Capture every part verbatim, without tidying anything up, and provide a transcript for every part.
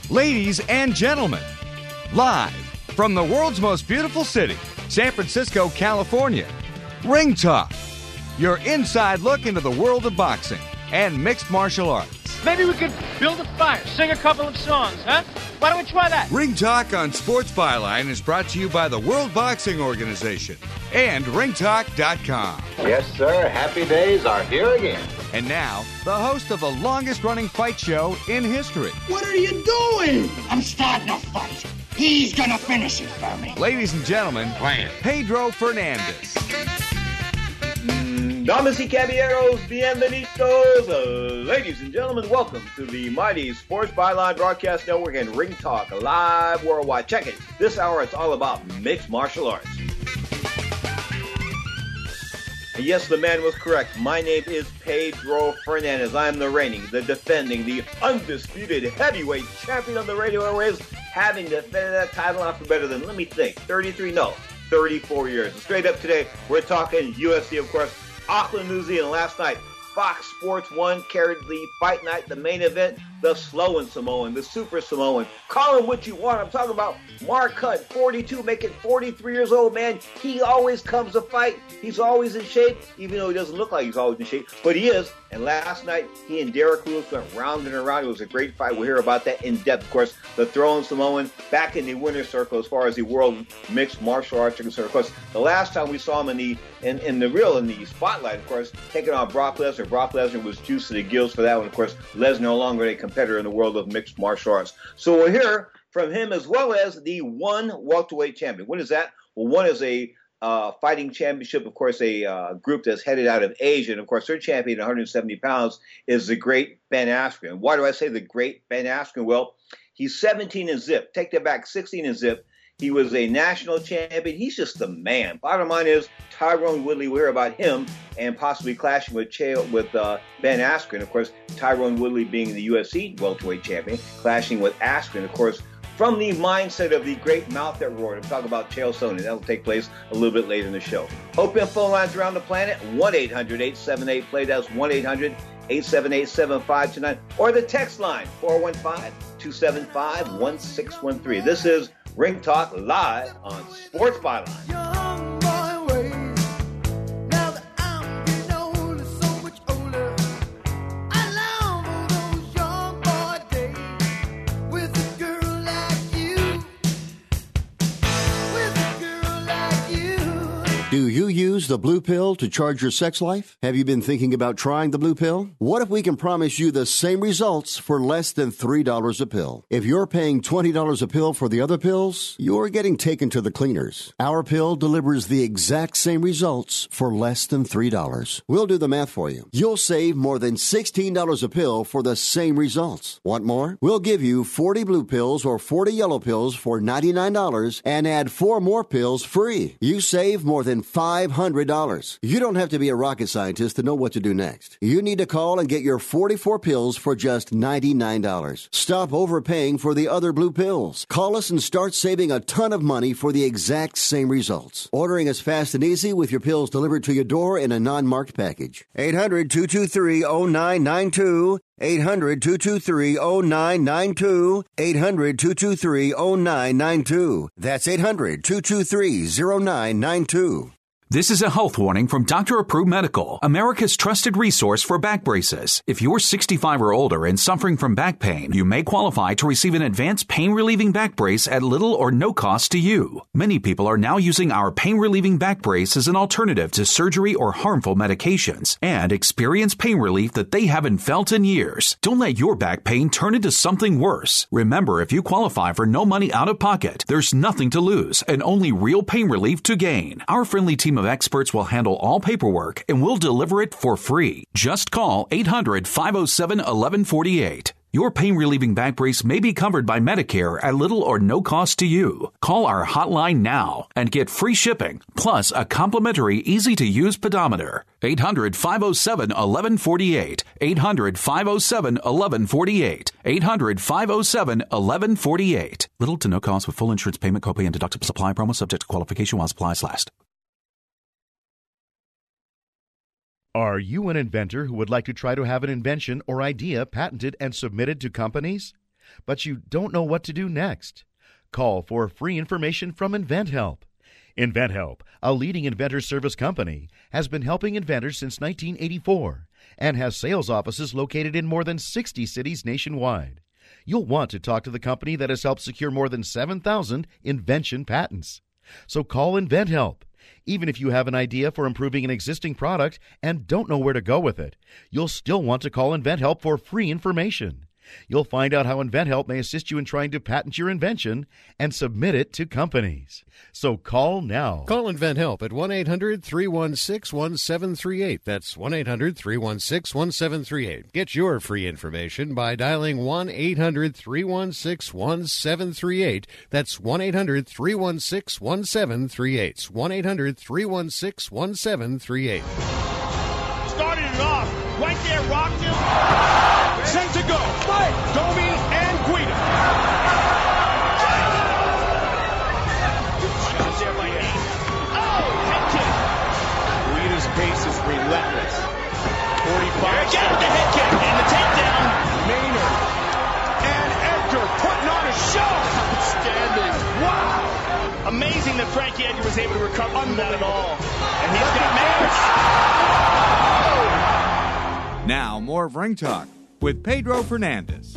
Ladies and gentlemen, live from the world's most beautiful city, San Francisco, California, Ring Talk, your inside look into the world of boxing and mixed martial arts. Maybe we could build a fire, sing a couple of songs, huh? Why don't we try that? Ring Talk on Sports Byline is brought to you by the World Boxing Organization and ring talk dot com. Yes, sir. Happy days are here again. And now, the host of the longest-running fight show in history. What are you doing? I'm starting a fight. He's gonna finish it for me. Ladies and gentlemen, Plan. Pedro Fernandez. Damas y caballeros, bienvenidos. Uh, ladies and gentlemen, welcome to the mighty Sports Byline Broadcast Network and Ring Talk live worldwide. Check it. This hour, it's all about mixed martial arts. And yes, the man was correct. My name is Pedro Fernandez. I'm the reigning, the defending, the undisputed heavyweight champion of the radio airwaves, having defended that title not for better than, let me think, thirty-three, no, thirty-four years. And straight up today, we're talking U F C, of course, Auckland, New Zealand. Last night, Fox Sports one carried the fight night, the main event, the slow and Samoan, the super Samoan. Call him what you want. I'm talking about Mark Hunt, forty-two, making forty-three years old, man. He always comes to fight. He's always in shape, even though he doesn't look like he's always in shape, but he is. And last night, he and Derek Lewis went round and around. It was a great fight. We'll hear about that in depth. Of course, the throwing Samoan back in the winner's circle as far as the world mixed martial arts are concerned. Of course, the last time we saw him in the in, in the real, in the spotlight, of course, taking on Brock Lesnar. Brock Lesnar was juiced to the gills for that one. Of course, Lesnar no longer a competitor in the world of mixed martial arts. So we'll hear from him as well as the one welterweight champion. What is that? Well, one is a uh, fighting championship, of course, a uh, group that's headed out of Asia. And, of course, their champion at one hundred seventy pounds is the great Ben Askren. Why do I say the great Ben Askren? Well, he's seventeen and zip. Take that back, sixteen and zip. He was a national champion. He's just the man. Bottom line is, Tyrone Woodley, we'll hear about him and possibly clashing with Chael, with uh, Ben Askren. Of course, Tyrone Woodley being the U F C welterweight champion, clashing with Askren, of course, from the mindset of the great mouth that roared. I'm talking about Chael Sonnen. That'll take place a little bit later in the show. Open phone lines around the planet, one eight hundred eight seven eight play. That's one eight hundred eight seven eight seven five two nine. Or the text line, four one five two seven five one six one three. This is Ring Talk live on Sports Byline. Do you use the blue pill to charge your sex life? Have you been thinking about trying the blue pill? What if we can promise you the same results for less than three dollars a pill? If you're paying twenty dollars a pill for the other pills, you're getting taken to the cleaners. Our pill delivers the exact same results for less than three dollars. We'll do the math for you. You'll save more than sixteen dollars a pill for the same results. Want more? We'll give you forty blue pills or forty yellow pills for ninety-nine dollars and add four more pills free. You save more than five hundred dollars. You don't have to be a rocket scientist to know what to do next. You need to call and get your forty-four pills for just ninety-nine dollars. Stop overpaying for the other blue pills. Call us and start saving a ton of money for the exact same results. Ordering is fast and easy with your pills delivered to your door in a non-marked package. eight hundred two two three oh nine nine two. eight hundred two two three oh nine nine two. eight hundred two two three oh nine nine two. That's eight hundred two two three oh nine nine two. This is a health warning from Doctor Approved Medical, America's trusted resource for back braces. If you're sixty-five or older and suffering from back pain, you may qualify to receive an advanced pain-relieving back brace at little or no cost to you. Many people are now using our pain-relieving back brace as an alternative to surgery or harmful medications and experience pain relief that they haven't felt in years. Don't let your back pain turn into something worse. Remember, if you qualify for no money out of pocket, there's nothing to lose and only real pain relief to gain. Our friendly team of experts will handle all paperwork and will deliver it for free. Just call eight hundred five oh seven eleven forty-eight. Your pain-relieving back brace may be covered by Medicare at little or no cost to you. Call our hotline now and get free shipping, plus a complimentary, easy-to-use pedometer. eight hundred five oh seven eleven forty-eight. eight hundred five oh seven eleven forty-eight. eight hundred five oh seven eleven forty-eight. Little to no cost with full insurance payment, copay, and deductible supply promo subject to qualification while supplies last. Are you an inventor who would like to try to have an invention or idea patented and submitted to companies? but you don't know what to do next? Call for free information from InventHelp. InventHelp, a leading inventor service company, has been helping inventors since nineteen eighty-four and has sales offices located in more than sixty cities nationwide. You'll want to talk to the company that has helped secure more than seven thousand invention patents. So call InventHelp. Even if you have an idea for improving an existing product and don't know where to go with it, you'll still want to call InventHelp for free information. You'll find out how InventHelp may assist you in trying to patent your invention and submit it to companies. So call now. Call InventHelp at one eight hundred three one six one seven three eight. That's one eight hundred three one six one seven three eight. Get your free information by dialing one eight hundred three one six one seven three eight. That's one eight hundred three one six one seven three eight. one eight hundred three one six one seven three eight. Started it off. Right there, rocked him. Set to go. Fight. Domi and Guida. Shot there by Hayes. Oh, head kick. Guida's pace is relentless. forty-five. Again, the head kick and the takedown. Maynard and Edgar putting on a show. Outstanding. Wow. Amazing that Frankie Edgar was able to recover from that at all. And he's got Maynard. Now, more of Ring Talk with Pedro Fernandez.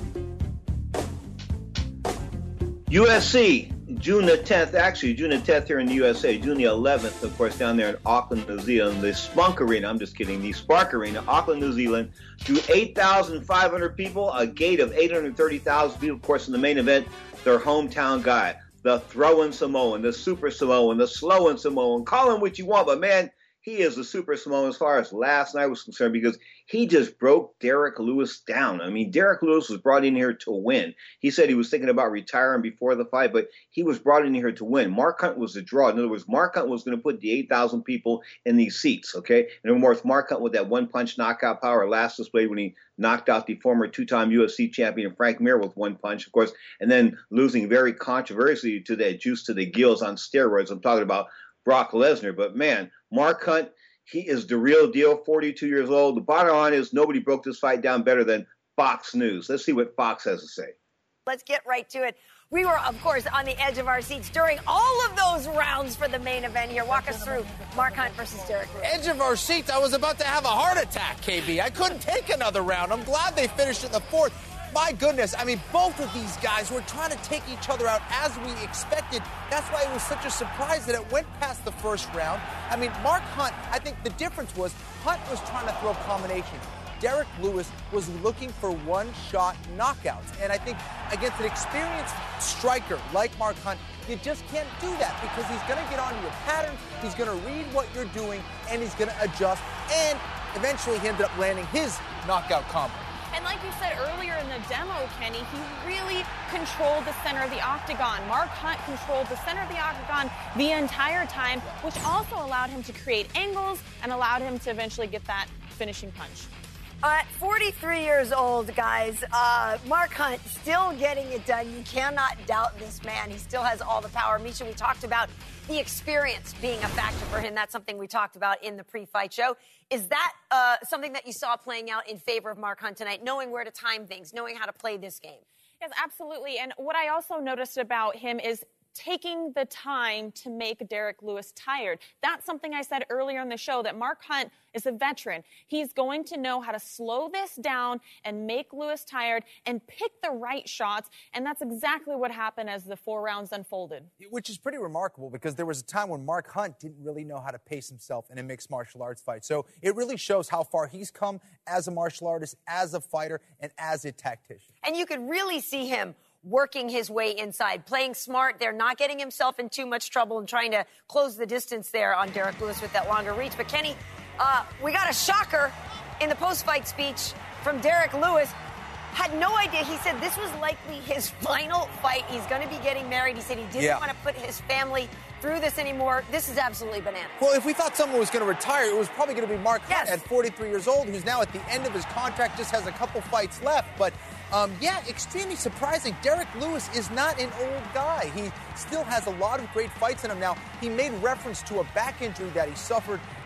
U S C, June the tenth, actually June the tenth here in the U S A, June the eleventh, of course, down there in Auckland, New Zealand, the Spunk Arena, I'm just kidding, the Spark Arena, Auckland, New Zealand, to eight thousand five hundred people, a gate of eight hundred thirty thousand people, of course, in the main event, their hometown guy, the throwing Samoan, the super Samoan, the slowing Samoan, call him what you want, but man, he is the super Samoan as far as last night was concerned because he just broke Derek Lewis down. I mean, Derek Lewis was brought in here to win. He said he was thinking about retiring before the fight, but he was brought in here to win. Mark Hunt was the draw. In other words, Mark Hunt was going to put the eight thousand people in these seats, okay? And of course, Mark Hunt with that one-punch knockout power last displayed when he knocked out the former two-time U F C champion Frank Mir with one punch, of course, and then losing very controversially to that juice to the gills on steroids. I'm talking about Brock Lesnar. But man, Mark Hunt, he is the real deal, forty-two years old. The bottom line is nobody broke this fight down better than Fox News. Let's see what Fox has to say. Let's get right to it. We were, of course, on the edge of our seats during all of those rounds for the main event here. Walk us through Mark Hunt versus Derek Lewis. Edge of our seats. I was about to have a heart attack, K B. I couldn't take another round. I'm glad they finished in the fourth. My goodness, I mean, both of these guys were trying to take each other out as we expected. That's why it was such a surprise that it went past the first round. I mean, Mark Hunt, I think the difference was Hunt was trying to throw combinations. Derek Lewis was looking for one-shot knockouts. And I think against an experienced striker like Mark Hunt, you just can't do that because he's going to get onto your patterns, he's going to read what you're doing, and he's going to adjust. And eventually he ended up landing his knockout combo. And like you said earlier in the demo, Kenny, he really controlled the center of the octagon. Mark Hunt controlled the center of the octagon the entire time, which also allowed him to create angles and allowed him to eventually get that finishing punch. At forty-three years old, guys, uh, Mark Hunt still getting it done. You cannot doubt this man. He still has all the power. Misha, we talked about the experience being a factor for him. That's something we talked about in the pre-fight show. Is that uh, something that you saw playing out in favor of Mark Hunt tonight, knowing where to time things, knowing how to play this game? Yes, absolutely. And what I also noticed about him is taking the time to make Derek Lewis tired. That's something I said earlier in the show, that Mark Hunt is a veteran. He's going to know how to slow this down and make Lewis tired and pick the right shots, and that's exactly what happened as the four rounds unfolded. Which is pretty remarkable because there was a time when Mark Hunt didn't really know how to pace himself in a mixed martial arts fight. So it really shows how far he's come as a martial artist, as a fighter, and as a tactician. And you could really see him working his way inside, playing smart. They're not getting himself in too much trouble and trying to close the distance there on Derek Lewis with that longer reach. But, Kenny, uh, we got a shocker in the post-fight speech from Derek Lewis. Had no idea. He said this was likely his final fight. He's going to be getting married. He said he didn't yeah. want to put his family through this anymore. This is absolutely bananas. Well, if we thought someone was going to retire, it was probably going to be Mark yes. Hunt at forty-three years old, who's now at the end of his contract, just has a couple fights left. But, um, yeah, extremely surprising. Derek Lewis is not an old guy. He still has a lot of great fights in him now. He made reference to a back injury that he suffered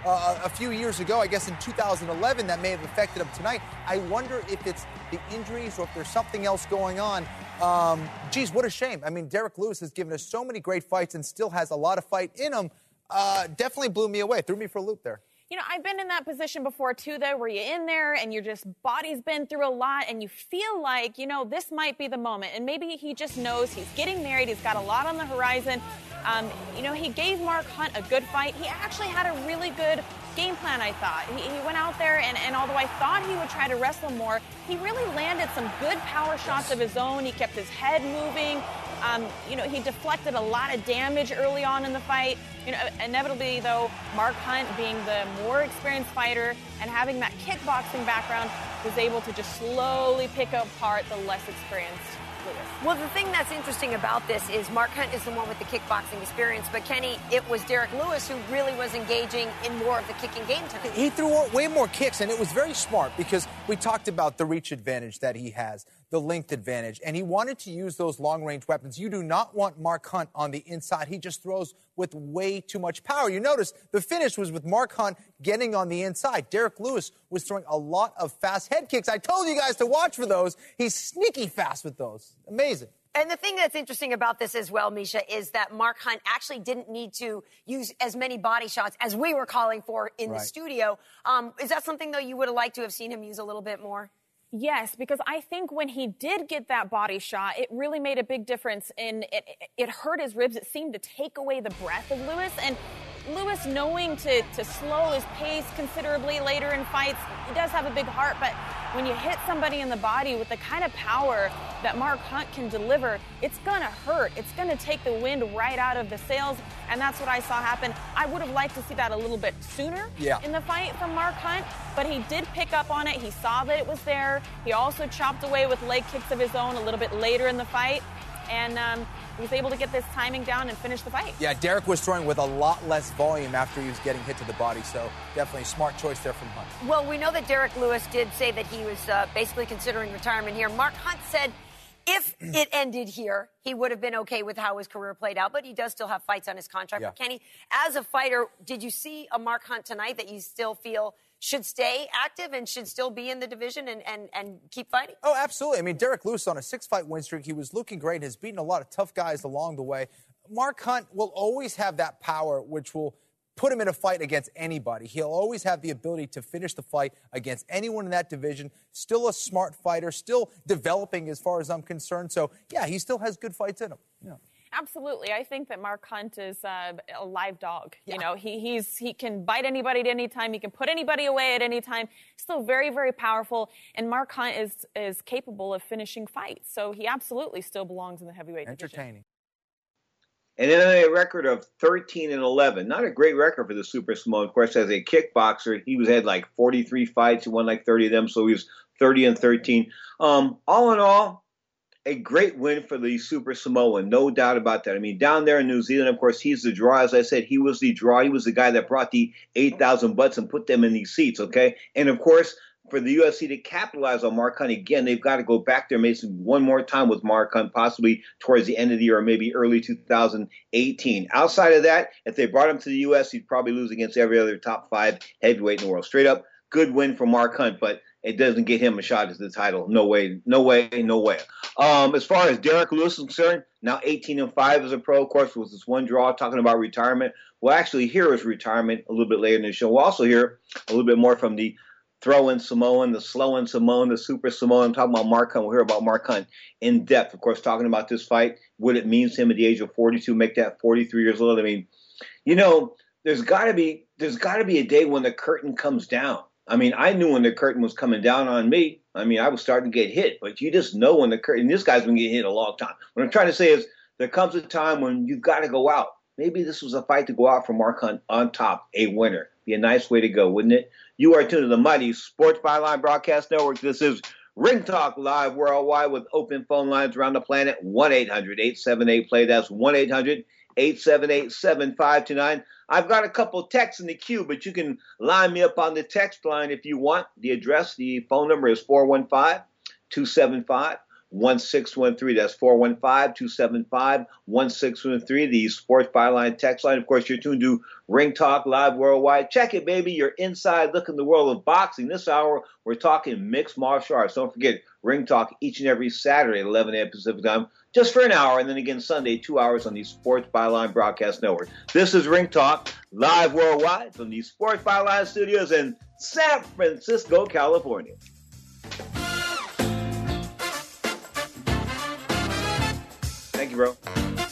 uh, a few years ago, I guess in two thousand eleven, that may have affected him tonight. I wonder if it's the injuries or if there's something else going on. Um, geez, what a shame. I mean, Derek Lewis has given us so many great fights and still has a lot of fight in him. Uh, definitely blew me away, threw me for a loop there. You know, I've been in that position before, too, though, where you're in there and your just body's been through a lot and you feel like, you know, this might be the moment. And maybe he just knows he's getting married. He's got a lot on the horizon. Um, you know, he gave Mark Hunt a good fight. He actually had a really good game plan, I thought. He, he went out there, and, and although I thought he would try to wrestle more, he really landed some good power shots of his own. He kept his head moving. Um, you know, he deflected a lot of damage early on in the fight. You know, inevitably, though, Mark Hunt, being the more experienced fighter and having that kickboxing background, was able to just slowly pick apart the less experienced Lewis. Well, the thing that's interesting about this is Mark Hunt is the one with the kickboxing experience, but Kenny, it was Derek Lewis who really was engaging in more of the kicking game tonight. He threw way more kicks, and it was very smart because we talked about the reach advantage that he has, the length advantage, and he wanted to use those long-range weapons. You do not want Mark Hunt on the inside. He just throws with way too much power. You notice the finish was with Mark Hunt getting on the inside. Derek Lewis was throwing a lot of fast head kicks. I told you guys to watch for those. He's sneaky fast with those. Amazing. And the thing that's interesting about this as well, Misha, is that Mark Hunt actually didn't need to use as many body shots as we were calling for in right. the studio. Um, is that something, though, you would have liked to have seen him use a little bit more? Yes, because I think when he did get that body shot, it really made a big difference. In it, it hurt his ribs. It seemed to take away the breath of Lewis. And Lewis, knowing to, to slow his pace considerably later in fights, he does have a big heart. But when you hit somebody in the body with the kind of power that Mark Hunt can deliver, it's going to hurt. It's going to take the wind right out of the sails. And that's what I saw happen. I would have liked to see that a little bit sooner yeah. in the fight from Mark Hunt. But he did pick up on it. He saw that it was there. He also chopped away with leg kicks of his own a little bit later in the fight. And um, he was able to get this timing down and finish the fight. Yeah, Derek was throwing with a lot less volume after he was getting hit to the body. So definitely a smart choice there from Hunt. Well, we know that Derek Lewis did say that he was uh, basically considering retirement here. Mark Hunt said if it ended here, he would have been okay with how his career played out, but he does still have fights on his contract. Yeah. But Kenny, as a fighter, did you see a Mark Hunt tonight that you still feel should stay active and should still be in the division and, and, and keep fighting? Oh, absolutely. I mean, Derek Lewis on a six-fight win streak, he was looking great, has beaten a lot of tough guys along the way. Mark Hunt will always have that power, which will put him in a fight against anybody. He'll always have the ability to finish the fight against anyone in that division. Still a smart fighter, still developing as far as I'm concerned. So, yeah, he still has good fights in him. Yeah. Absolutely. I think that Mark Hunt is uh, a live dog. Yeah. You know, he he's he can bite anybody at any time. He can put anybody away at any time. Still very, very powerful. And Mark Hunt is is capable of finishing fights. So he absolutely still belongs in the heavyweight Entertaining. division. And then a record of thirteen and eleven. Not a great record for the Super Samoan. Of course, as a kickboxer, he was had like forty-three fights. He won like thirty of them. So he was thirty and thirteen. Um, all in all, a great win for the Super Samoan, no doubt about that. I mean, down there in New Zealand, of course, he's the draw. As I said, he was the draw. He was the guy that brought the eight thousand butts and put them in these seats, okay? And, of course, for the U F C to capitalize on Mark Hunt again, they've got to go back there maybe one more time with Mark Hunt, possibly towards the end of the year or maybe early two thousand eighteen. Outside of that, if they brought him to the U S, he'd probably lose against every other top five heavyweight in the world. Straight up, good win for Mark Hunt, but it doesn't get him a shot at the title. No way, no way, no way. Um, as far as Derek Lewis is concerned, now eighteen and five as a pro, of course, with this one draw, talking about retirement. We'll actually hear his retirement a little bit later in the show. We'll also hear a little bit more from the throw-in Samoan, the slow-in Samoan, the Super Samoan. I'm talking about Mark Hunt. We'll hear about Mark Hunt in depth, of course, talking about this fight, what it means to him at the age of forty-two, make that forty-three years old. I mean, you know, there's got to be there's got to be a day when the curtain comes down. I mean, I knew when the curtain was coming down on me. I mean, I was starting to get hit, but you just know when the curtain, this guy's been getting hit a long time. What I'm trying to say is there comes a time when you've got to go out. Maybe this was a fight to go out for Mark Hunt on top, a winner. Be a nice way to go, wouldn't it? You are tuned to the mighty Sports Byline Broadcast Network. This is Ring Talk Live worldwide with open phone lines around the planet. one eight hundred eight seven eight play. That's one eight hundred eight seven eight seven five two nine. I've got a couple texts in the queue, but you can line me up on the text line if you want. The address, the phone number is four one five, two seven five, one six one three. That's four one five, two seven five, one six one three, the Sports Byline text line. Of course, you're tuned to Ring Talk Live Worldwide. Check it, baby. You're inside looking at the world of boxing. This hour, we're talking mixed martial arts. Don't forget, Ring Talk each and every Saturday at eleven a.m. Pacific Time, just for an hour, and then again Sunday, two hours on the Sports Byline Broadcast Network. This is Ring Talk Live Worldwide from the Sports Byline Studios in San Francisco, California. Thank you, bro.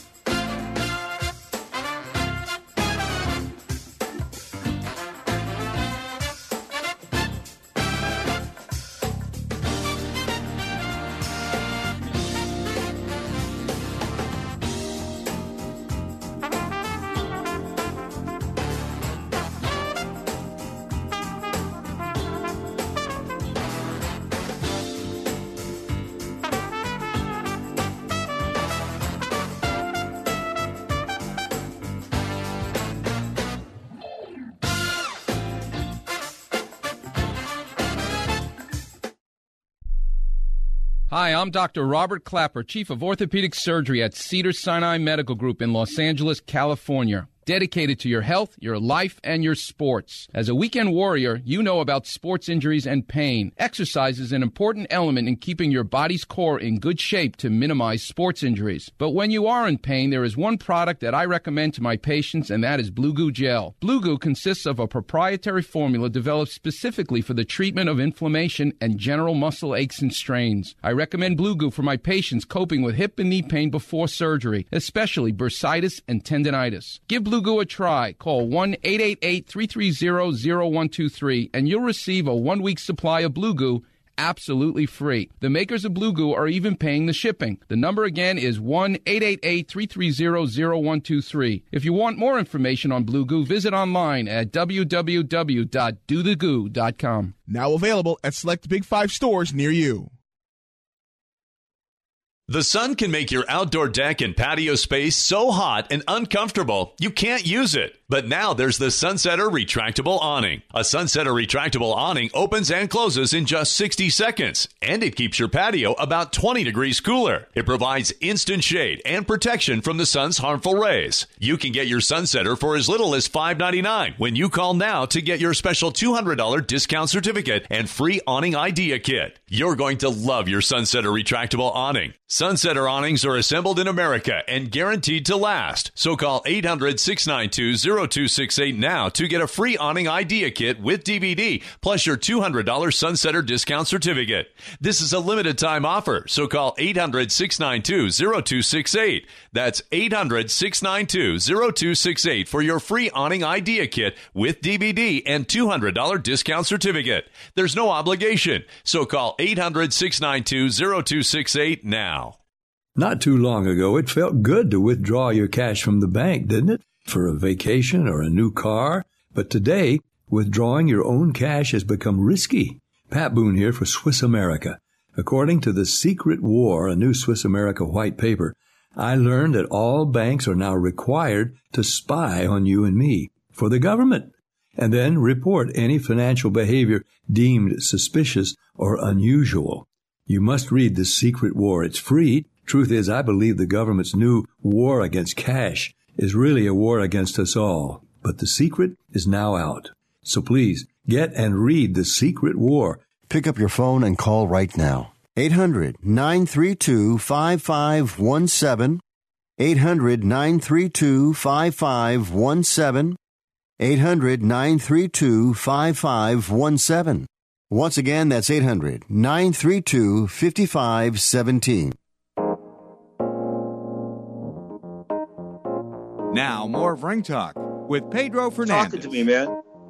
Hi, I'm Doctor Robert Clapper, Chief of Orthopedic Surgery at Cedars-Sinai Medical Group in Los Angeles, California. Dedicated to your health, your life, and your sports. As a weekend warrior, you know about sports injuries and pain. Exercise is an important element in keeping your body's core in good shape to minimize sports injuries. But when you are in pain, there is one product that I recommend to my patients, and that is Blue Goo Gel. Blue Goo consists of a proprietary formula developed specifically for the treatment of inflammation and general muscle aches and strains. I recommend Blue Goo for my patients coping with hip and knee pain before surgery, especially bursitis and tendinitis. Give Blue Blue Goo a try. Call one eight eight eight, three three zero, zero one two three and you'll receive a one-week supply of Blue Goo absolutely free. The makers of Blue Goo are even paying the shipping. The number again is one eight eight eight, three three zero, zero one two three. If you want more information on Blue Goo, visit online at w w w dot do the goo dot com. Now available at select Big Five stores near you. The sun can make your outdoor deck and patio space so hot and uncomfortable you can't use it. But now there's the Sunsetter Retractable Awning. A Sunsetter Retractable Awning opens and closes in just sixty seconds, and it keeps your patio about twenty degrees cooler. It provides instant shade and protection from the sun's harmful rays. You can get your Sunsetter for as little as five ninety-nine when you call now to get your special two hundred dollars discount certificate and free awning idea kit. You're going to love your Sunsetter Retractable Awning. Sunsetter awnings are assembled in America and guaranteed to last. So call eight hundred, six nine two, zero two six eight now to get a free awning idea kit with D V D plus your two hundred dollars Sunsetter discount certificate. This is a limited time offer, so call eight hundred, six nine two, zero two six eight. That's eight hundred, six nine two, zero two six eight for your free awning idea kit with D V D and two hundred dollars discount certificate. There's no obligation, so call eight hundred, six nine two, zero two six eight now. Not too long ago, it felt good to withdraw your cash from the bank, didn't it? For a vacation or a new car. But today, withdrawing your own cash has become risky. Pat Boone here for Swiss America. According to The Secret War, a new Swiss America white paper, I learned that all banks are now required to spy on you and me for the government, and then report any financial behavior deemed suspicious or unusual. You must read The Secret War. It's free. Truth is, I believe the government's new war against cash is really a war against us all. But the secret is now out. So please, get and read The Secret War. Pick up your phone and call right now. eight hundred, nine three two, five five one seven. eight hundred, nine three two, five five one seven. eight hundred, nine three two, five five one seven. Once again, that's eight hundred, nine three two, five five one seven. Now, more of Ring Talk with Pedro Fernandez. Talking to me, man.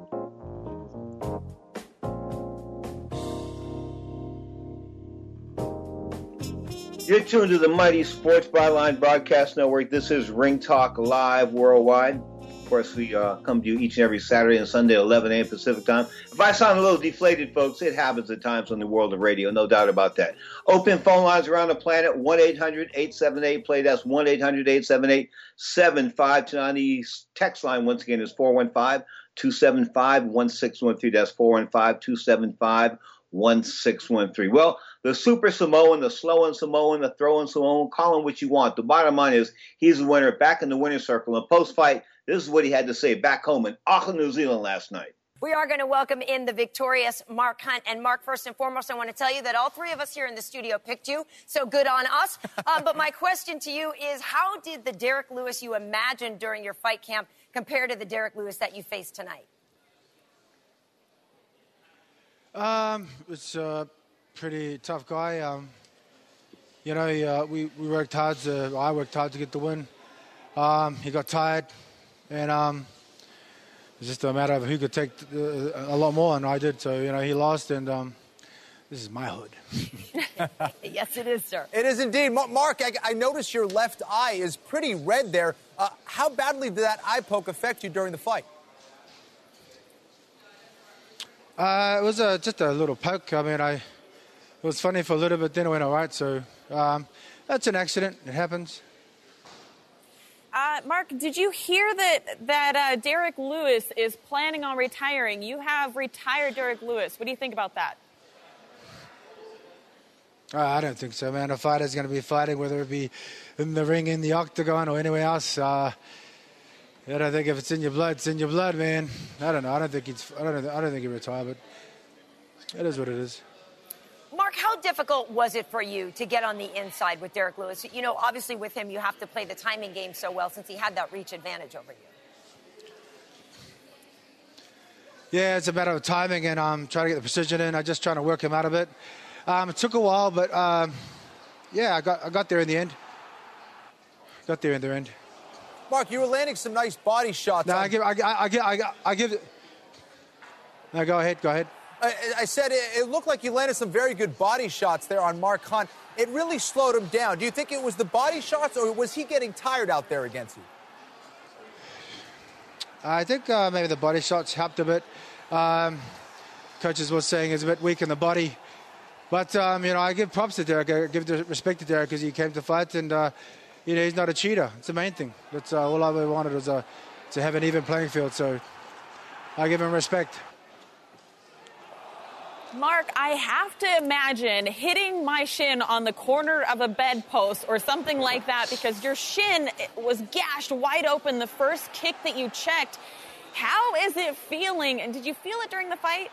You're tuned to the mighty Sports Byline Broadcast Network. This is Ring Talk Live Worldwide. Of course, we uh, come to you each and every Saturday and Sunday at eleven a.m. Pacific Time. If I sound a little deflated, folks, it happens at times in the world of radio. No doubt about that. Open phone lines around the planet, one eight hundred, eight seven eight, play. That's one eight hundred, eight seven eight, seven five two nine. The text line, once again, is four one five, two seven five, one six one three. That's four one five, two seven five, one six one three. Well, the Super Samoan, the Slow and Samoan, the Throwing Samoan, call him what you want. The bottom line is he's the winner, back in the winner's circle. And post-fight, this is what he had to say back home in Auckland, New Zealand last night. We are going to welcome in the victorious Mark Hunt. And Mark, first and foremost, I want to tell you that all three of us here in the studio picked you, so good on us. um, but my question to you is, how did the Derek Lewis you imagined during your fight camp compare to the Derek Lewis that you faced tonight? Um, it's a pretty tough guy. Um, you know, he, uh, we, we worked hard to, I worked hard to get the win. Um, he got tired, and um, it's just a matter of who could take uh, a lot more, and I did. So, you know, he lost, and um, this is my hood. Yes, it is, sir. It is indeed. Mark, I, I noticed your left eye is pretty red there. Uh, how badly did that eye poke affect you during the fight? Uh, it was a, just a little poke. I mean, I it was funny for a little bit, then it went all right. So um, that's an accident. It happens. Uh, Mark, did you hear that that uh, Derek Lewis is planning on retiring? You have retired Derek Lewis. What do you think about that? Uh, I don't think so, man. A fighter's going to be fighting, whether it be in the ring, in the octagon, or anywhere else. Uh, I don't think if it's in your blood, it's in your blood, man. I don't know. I don't think he's. I don't. I don't think he retired, but it is what it is. Mark, how difficult was it for you to get on the inside with Derek Lewis? You know, obviously with him, you have to play the timing game so well since he had that reach advantage over you. Yeah, it's a matter of timing and um, trying to get the precision in. I'm just trying to work him out a bit. Um, it took a while, but um, yeah, I got I got there in the end. Got there in the end. Mark, you were landing some nice body shots. No, on... I give, I, I, I give, I, I give. No, go ahead, go ahead. I, I said it, it looked like you landed some very good body shots there on Mark Hunt. It really slowed him down. Do you think it was the body shots, or was he getting tired out there against you? I think uh, maybe the body shots helped a bit. Um, coaches were saying he's a bit weak in the body. But, um, you know, I give props to Derek. I give the respect to Derek because he came to fight, and, uh, you know, he's not a cheater. It's the main thing. That's uh, all I ever wanted was uh, to have an even playing field. So I give him respect. Mark, I have to imagine hitting my shin on the corner of a bedpost or something like that because your shin was gashed wide open the first kick that you checked. How is it feeling? And did you feel it during the fight?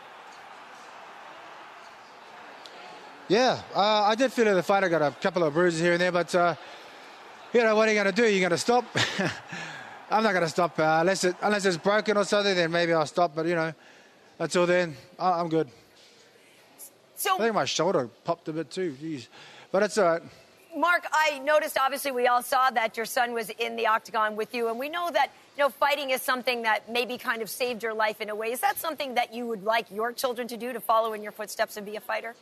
Yeah, uh, I did feel it in the fight. I got a couple of bruises here and there, but, uh, you know, what are you going to do? You're going to stop? I'm not going to stop uh, unless, it, unless it's broken or something, then maybe I'll stop. But, you know, until then, I, I'm good. So, I think my shoulder popped a bit too. Jeez. But it's all right. Mark, I noticed, obviously, we all saw that your son was in the octagon with you. And we know that, you know, fighting is something that maybe kind of saved your life in a way. Is that something that you would like your children to do, to follow in your footsteps and be a fighter?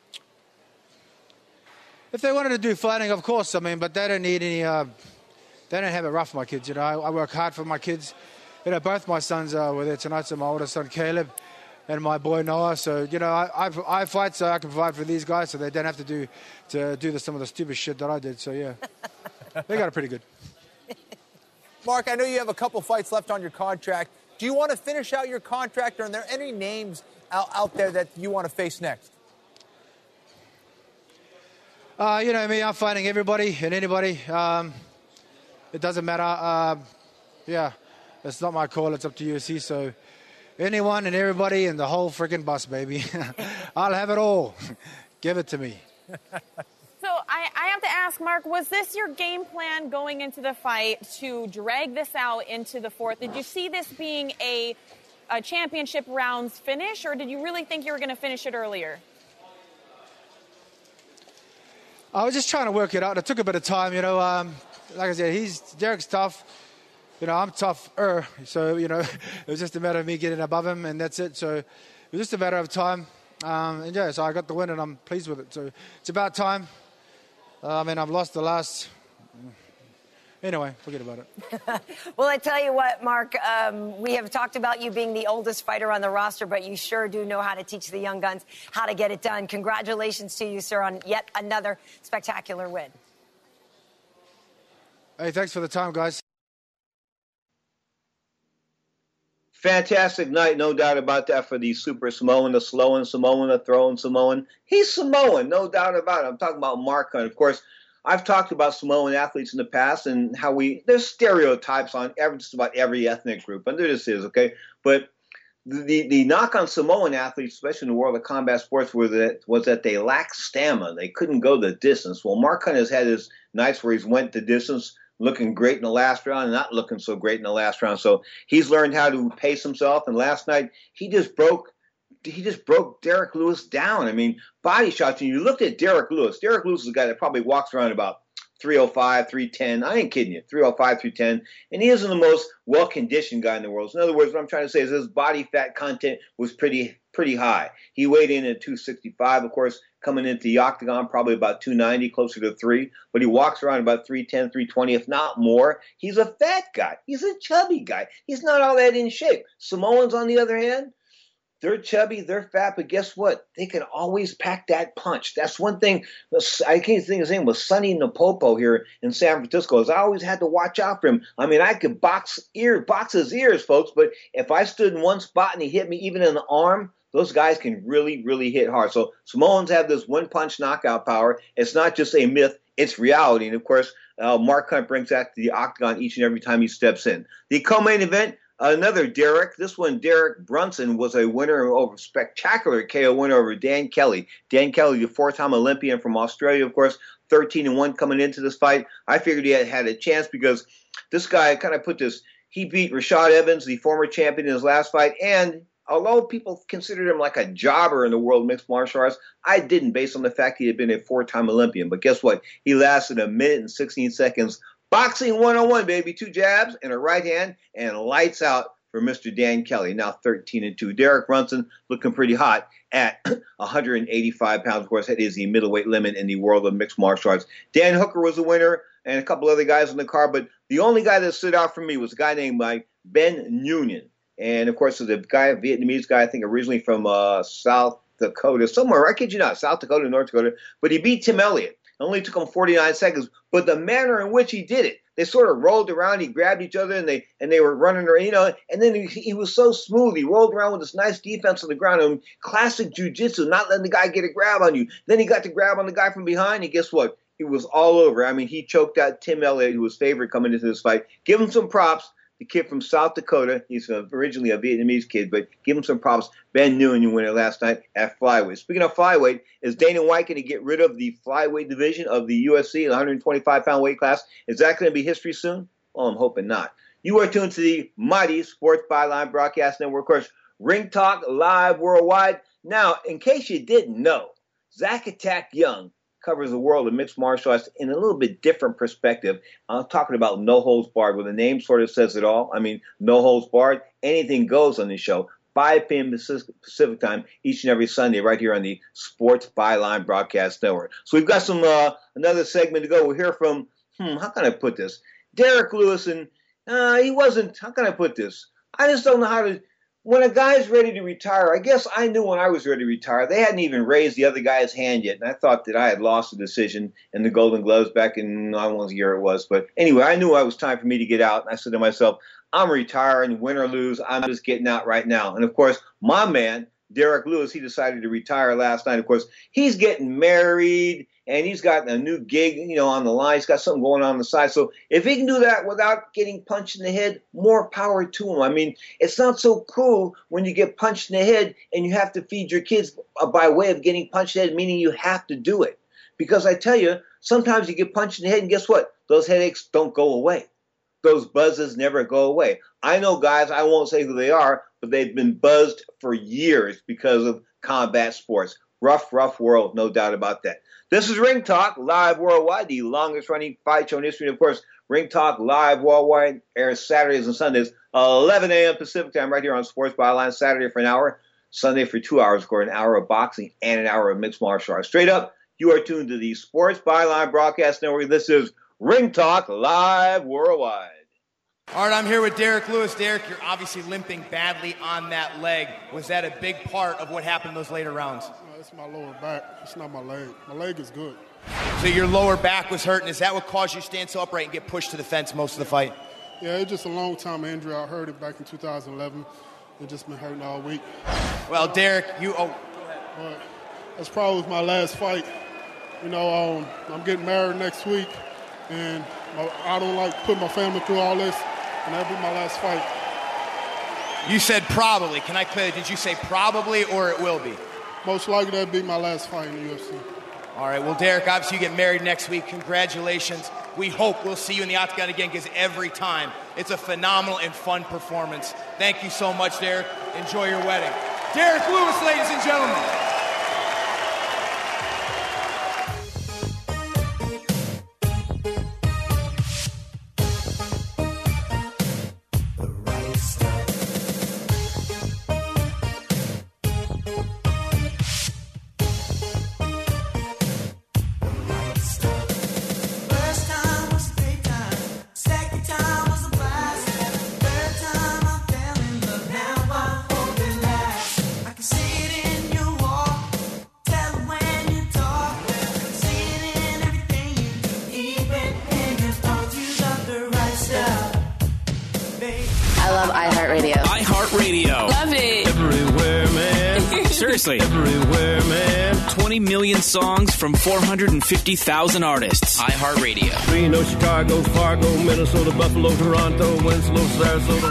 If they wanted to do fighting, of course. I mean, but they don't need any, uh, they don't have it rough, my kids. You know, I, I work hard for my kids. You know, both my sons uh, were there tonight. So my oldest son, Caleb, and my boy Noah. So, you know, I, I, I fight so I can provide for these guys so they don't have to do to do the, some of the stupid shit that I did. So, yeah, they got it pretty good. Mark, I know you have a couple fights left on your contract. Do you want to finish out your contract, or are there any names out, out there that you want to face next? Uh, you know me, I'm fighting everybody and anybody. Um, it doesn't matter. Uh, yeah, it's not my call. It's up to U F C. So anyone and everybody and the whole freaking bus, baby. I'll have it all. Give it to me. So I, I have to ask, Mark, was this your game plan going into the fight to drag this out into the fourth? Did you see this being a, a championship rounds finish, or did you really think you were going to finish it earlier? I was just trying to work it out. It took a bit of time, you know. Um, like I said, he's Derek's tough. You know, I'm tougher. So, you know, it was just a matter of me getting above him, and that's it. So it was just a matter of time. Um, and, yeah, so I got the win, and I'm pleased with it. So it's about time. Uh, I mean, I've lost the last... Anyway, forget about it. Well, I tell you what, Mark, um, we have talked about you being the oldest fighter on the roster, but you sure do know how to teach the young guns how to get it done. Congratulations to you, sir, on yet another spectacular win. Hey, thanks for the time, guys. Fantastic night, no doubt about that, for the Super Samoan, the Slow Samoan, the Throwing Samoan. He's Samoan, no doubt about it. I'm talking about Mark Hunt. Of course, I've talked about Samoan athletes in the past and how we there's stereotypes on every, just about every ethnic group, and there this is, okay? But the the knock on Samoan athletes, especially in the world of combat sports, was that was that they lacked stamina. They couldn't go the distance. Well, Mark Hunt has had his nights where he's went the distance, looking great in the last round and not looking so great in the last round. So he's learned how to pace himself. And last night he just broke he just broke Derek Lewis down. I mean, body shots. And you looked at Derek Lewis. Derek Lewis is a guy that probably walks around about three oh five, three ten. I ain't kidding you. three oh five, three ten. And he isn't the most well-conditioned guy in the world. So in other words, what I'm trying to say is his body fat content was pretty pretty high. He weighed in at two sixty-five, of course, coming into the octagon, probably about two ninety, closer to three. But he walks around about three ten, three twenty, if not more. He's a fat guy. He's a chubby guy. He's not all that in shape. Samoans, on the other hand, they're chubby, they're fat, but guess what? They can always pack that punch. That's one thing. I can't think of his name was Sonny Napopo here in San Francisco. Is I always had to watch out for him. I mean, I could box ear, box his ears, folks, but if I stood in one spot and he hit me even in the arm, those guys can really, really hit hard. So Samoans have this one-punch knockout power. It's not just a myth. It's reality. And, of course, uh, Mark Hunt brings that to the octagon each and every time he steps in. The co-main event, another Derek. This one, Derek Brunson, was a winner over spectacular K O winner over Dan Kelly. Dan Kelly, the four-time Olympian from Australia, of course, thirteen and one coming into this fight. I figured he had, had a chance because this guy kind of put this. He beat Rashad Evans, the former champion, in his last fight, and although people considered him like a jobber in the world of mixed martial arts, I didn't, based on the fact he had been a four-time Olympian. But guess what? He lasted a minute and sixteen seconds. Boxing one oh one, baby. Two jabs and a right hand, and lights out for Mister Dan Kelly, now thirteen and two. Derek Brunson looking pretty hot at one hundred eighty-five pounds. Of course, that is the middleweight limit in the world of mixed martial arts. Dan Hooker was the winner, and a couple other guys in the card. But the only guy that stood out for me was a guy named uh, Ben Nguyen. And, of course, the guy, a Vietnamese guy, I think originally from uh, South Dakota, somewhere, I kid you not, South Dakota, North Dakota. But he beat Tim Elliott. It only took him forty-nine seconds. But the manner in which he did it, they sort of rolled around, he grabbed each other, and they and they were running around, you know, and then he, he was so smooth. He rolled around with this nice defense on the ground. And classic jiu-jitsu, not letting the guy get a grab on you. Then he got to grab on the guy from behind, and guess what? It was all over. I mean, he choked out Tim Elliott, who was favored coming into this fight. Give him some props. The kid from South Dakota, he's originally a Vietnamese kid, but give him some props. Ben Nguyen winner last night at flyweight. Speaking of flyweight, is Dana White going to get rid of the flyweight division of the U F C, the one twenty-five pound weight class? Is that going to be history soon? Well, I'm hoping not. You are tuned to the mighty Sports Byline Broadcast Network, of course, Ring Talk Live Worldwide. Now, in case you didn't know, Zach Attack Young covers the world of mixed martial arts in a little bit different perspective. I'm talking about No Holds Barred, where the name sort of says it all. I mean, No Holds Barred, anything goes on this show. five p.m. Pacific time each and every Sunday right here on the Sports Byline Broadcast Network. So we've got some uh, another segment to go. We'll hear from, hmm, how can I put this? Derek Lewis, and uh, he wasn't, how can I put this? I just don't know how to, when a guy's ready to retire, I guess I knew when I was ready to retire, they hadn't even raised the other guy's hand yet, and I thought that I had lost the decision in the Golden Gloves back in, I don't know what year it was, but anyway, I knew it was time for me to get out, and I said to myself, I'm retiring, win or lose, I'm just getting out right now. And of course, my man, Derek Lewis, he decided to retire last night. Of course, he's getting married, and he's got a new gig, you know, on the line. He's got something going on, on the side. So if he can do that without getting punched in the head, more power to him. I mean, it's not so cool when you get punched in the head and you have to feed your kids by way of getting punched in the head, meaning you have to do it. Because I tell you, sometimes you get punched in the head, and guess what? Those headaches don't go away. Those buzzes never go away. I know guys, I won't say who they are, but they've been buzzed for years because of combat sports. Rough, rough world, no doubt about that. This is Ring Talk Live Worldwide, the longest running fight show in history. And of course, Ring Talk Live Worldwide airs Saturdays and Sundays, eleven a.m. Pacific time, right here on Sports Byline. Saturday for an hour, Sunday for two hours, for an hour of boxing and an hour of mixed martial arts. Straight up, you are tuned to the Sports Byline Broadcast Network. This is Ring Talk Live Worldwide. All right, I'm here with Derek Lewis. Derek, you're obviously limping badly on that leg. Was that a big part of what happened in those later rounds? No, it's my lower back. It's not my leg. My leg is good. So your lower back was hurting. Is that what caused you to stand so upright and get pushed to the fence most of the fight? Yeah, it's just a long time injury. I heard it back in two thousand eleven. It just been hurting all week. Well, Derek, you... Oh, but that's probably my last fight. You know, um, I'm getting married next week, and my, I don't like putting my family through all this, and that'll be my last fight. You said probably. Can I clear? Did you say probably or it will be? Most likely that'll be my last fight in the U F C. All right. Well, Derek, obviously you get married next week. Congratulations. We hope we'll see you in the octagon again, because every time it's a phenomenal and fun performance. Thank you so much, Derek. Enjoy your wedding. Derek Lewis, ladies and gentlemen. Everywhere, man. twenty million songs from four hundred fifty thousand artists. iHeartRadio. Reno, Chicago, Fargo, Minnesota, Buffalo, Toronto, Winslow, Sarasota.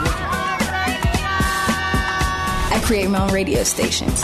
I create my own radio stations.